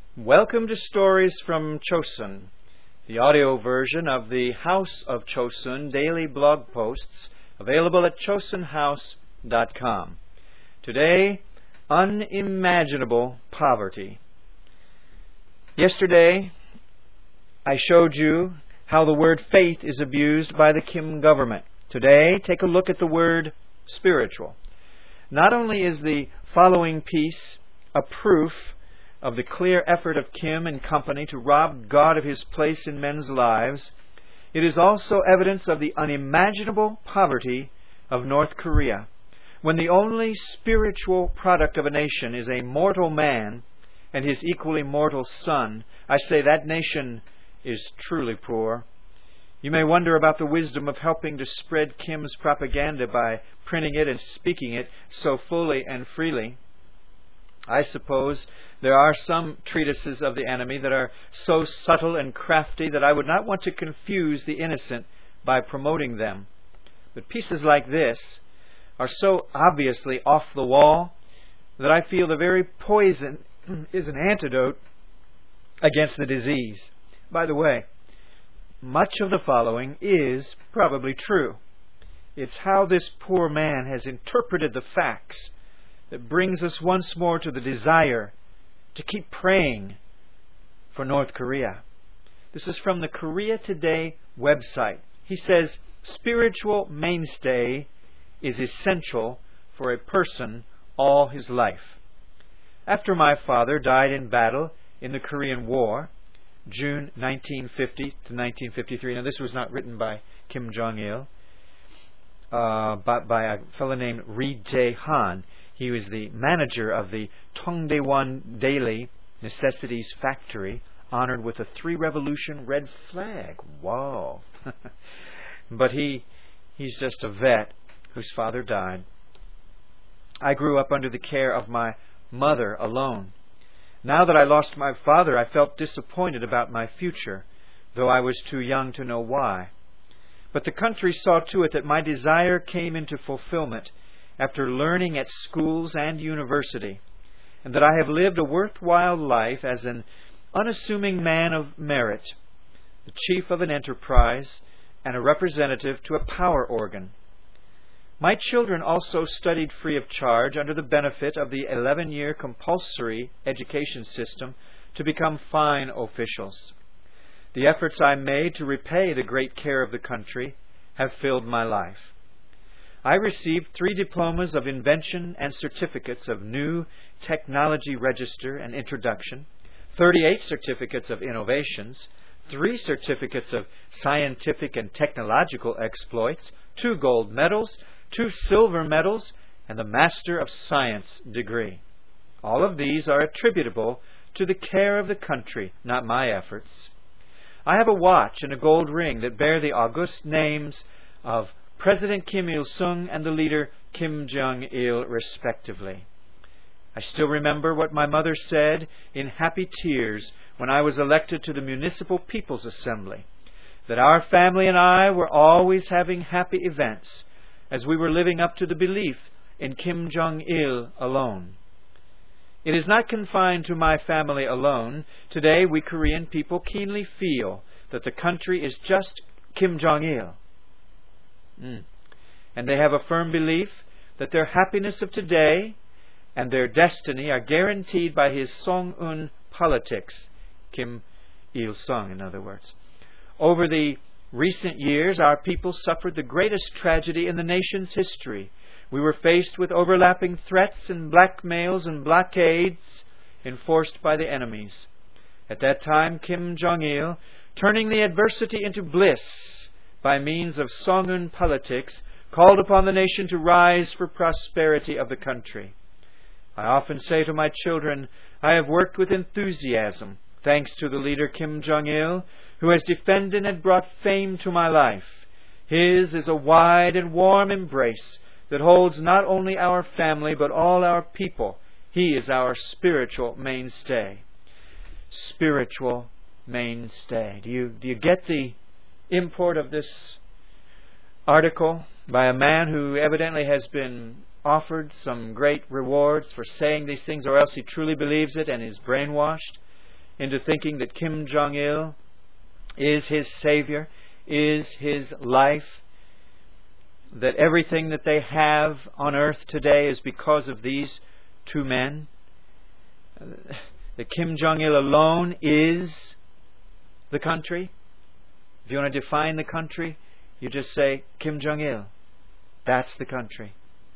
Welcome to Stories from Chosun, the audio version of the House of Chosun daily blog posts available at chosunhouse.com. Today, unimaginable poverty. Yesterday, I showed you how the word faith is abused by the Kim government. Today, take a look at the word spiritual. Not only is the following piece a proof of the clear effort of Kim and company to rob God of His place in men's lives, it is also evidence of the unimaginable poverty of North Korea. When the only spiritual product of a nation is a mortal man and his equally mortal son, I say that nation is truly poor. You may wonder about the wisdom of helping to spread Kim's propaganda by printing it and speaking it so fully and freely. I suppose there are some treatises of the enemy that are so subtle and crafty that I would not want to confuse the innocent by promoting them. But pieces like this are so obviously off the wall that I feel the very poison is an antidote against the disease. By the way, much of the following is probably true. It's how this poor man has interpreted the facts that brings us once more to the desire to keep praying for North Korea. This is from the Korea Today website. He says, spiritual mainstay is essential for a person all his life. After my father died in battle in the Korean War, June 1950 to 1953. Now, this was not written by Kim Jong-il, but by a fellow named Ri Jae-han. He was the manager of the Tongdaewon Daily Necessities Factory, honored with a 3-revolution red flag. Wow! But he's just a vet whose father died. I grew up under the care of my mother alone. Now that I lost my father, I felt disappointed about my future, though I was too young to know why. But the country saw to it that my desire came into fulfillment after learning at schools and university, and that I have lived a worthwhile life as an unassuming man of merit, the chief of an enterprise, and a representative to a power organ. My children also studied free of charge under the benefit of the 11-year compulsory education system to become fine officials. The efforts I made to repay the great care of the country have filled my life. I received 3 diplomas of invention and certificates of new technology register and introduction, 38 certificates of innovations, 3 certificates of scientific and technological exploits, 2 gold medals, 2 silver medals, and the Master of Science degree. All of these are attributable to the care of the country, not my efforts. I have a watch and a gold ring that bear the august names of President Kim Il-sung and the leader Kim Jong-il, respectively. I still remember what my mother said in happy tears when I was elected to the Municipal People's Assembly, that our family and I were always having happy events, as we were living up to the belief in Kim Jong-il alone. It is not confined to my family alone. Today, we Korean people keenly feel that the country is just Kim Jong-il. And they have a firm belief that their happiness of today and their destiny are guaranteed by his Song-un politics, Kim Il-sung, in other words. Over the recent years, our people suffered the greatest tragedy in the nation's history. We were faced with overlapping threats and blackmails and blockades enforced by the enemies. At that time, Kim Jong-il, turning the adversity into bliss by means of Song-un politics, called upon the nation to rise for prosperity of the country. I often say to my children, I have worked with enthusiasm, thanks to the leader Kim Jong-il, who has defended and brought fame to my life. His is a wide and warm embrace that holds not only our family, but all our people. He is our spiritual mainstay. Spiritual mainstay. Do you get the import of this article by a man who evidently has been offered some great rewards for saying these things, or else he truly believes it and is brainwashed? into thinking that Kim Jong-il is his savior, is his life, that everything that they have on earth today is because of these two men, that Kim Jong-il alone is the country. If you want to define the country, you just say Kim Jong-il. That's the country.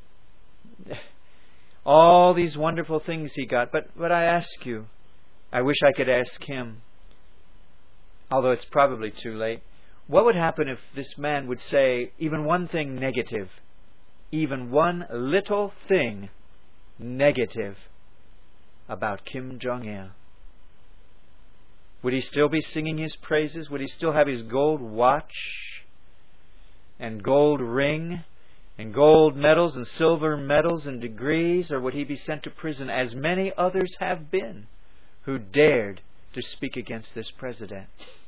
All these wonderful things he got. But I ask you, I wish I could ask him, although it's probably too late, what would happen if this man would say even one thing negative, even one little thing negative about Kim Jong-il? Would he still be singing his praises? Would he still have his gold watch and gold ring and gold medals and silver medals and degrees? Or would he be sent to prison, as many others have been who dared to speak against this president?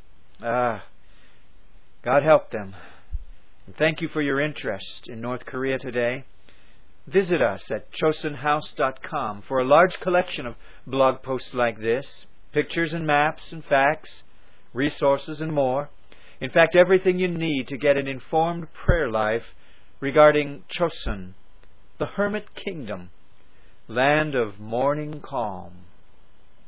God help them. And thank you for your interest in North Korea today. Visit us at chosenhouse.com for a large collection of blog posts like this, pictures and maps and facts, resources and more. In fact, everything you need to get an informed prayer life regarding Chosun, the hermit kingdom, land of morning calm.